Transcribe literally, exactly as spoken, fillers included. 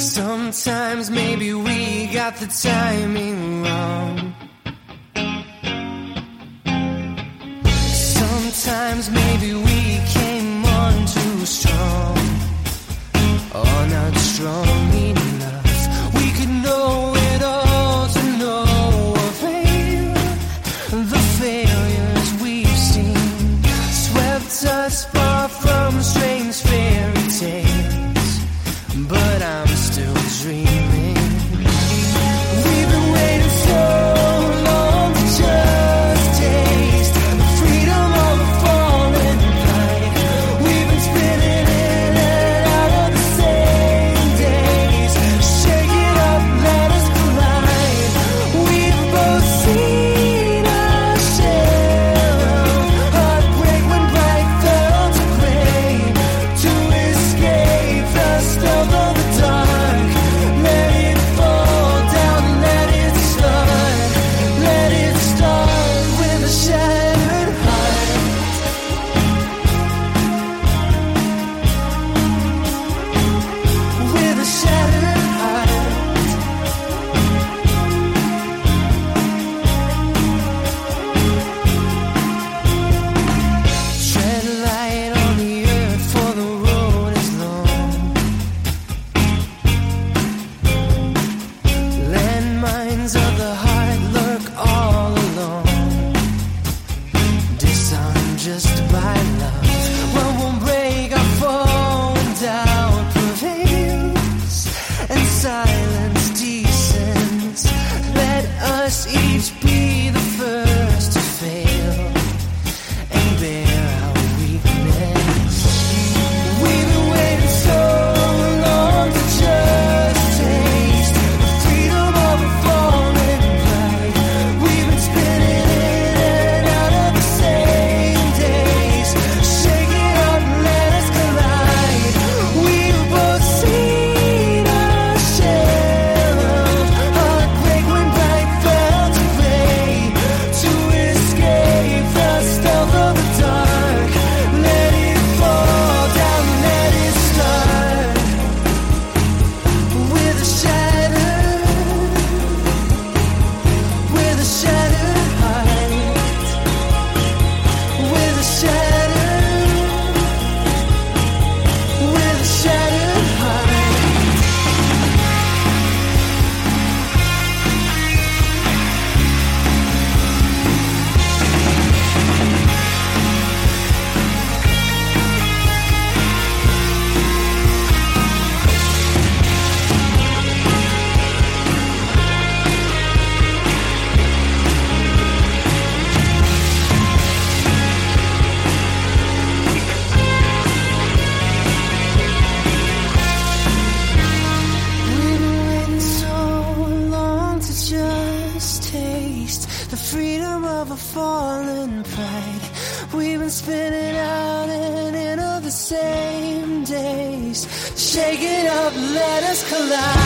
Sometimes maybe we got the timing wrong. Sometimes maybe we came on too strong, or not strong enough. We could know it all to no avail. The failures we've seen swept us far from strange fairy tales, but I'm still dreaming. We've been waiting so long to just taste the freedom of a fallen light. We've been spinning in and out of the same days. Shake it up, let us collide. We've both seen our share of heartbreak when bright fell to gray. To escape the stealth of the dark, let it fall down, let it start. Let it start with a shattered heart. With a shattered heart. Tread light on the earth, for the road is long. Landmines of the heart lurk all along. Disarmed just by love. What won't break our fall when doubt prevails and silence descends. Let us each be the first to fail and bear our weakness. We've been waiting so long to just taste the freedom of a fallen light. We've been spinning in and out of the same days. Shake it up, let us collide. We've both seen our share of heartbreak when bright fell to gray. To escape the stealth of the dark, let it fall down, let it start. With a shattered, with a shattered heart. With a shattered, with a shattered heart. We've been waiting so long to just taste the freedom of a fallen pride. We've been spinning out and in of the same days. Shake it up, let us collide.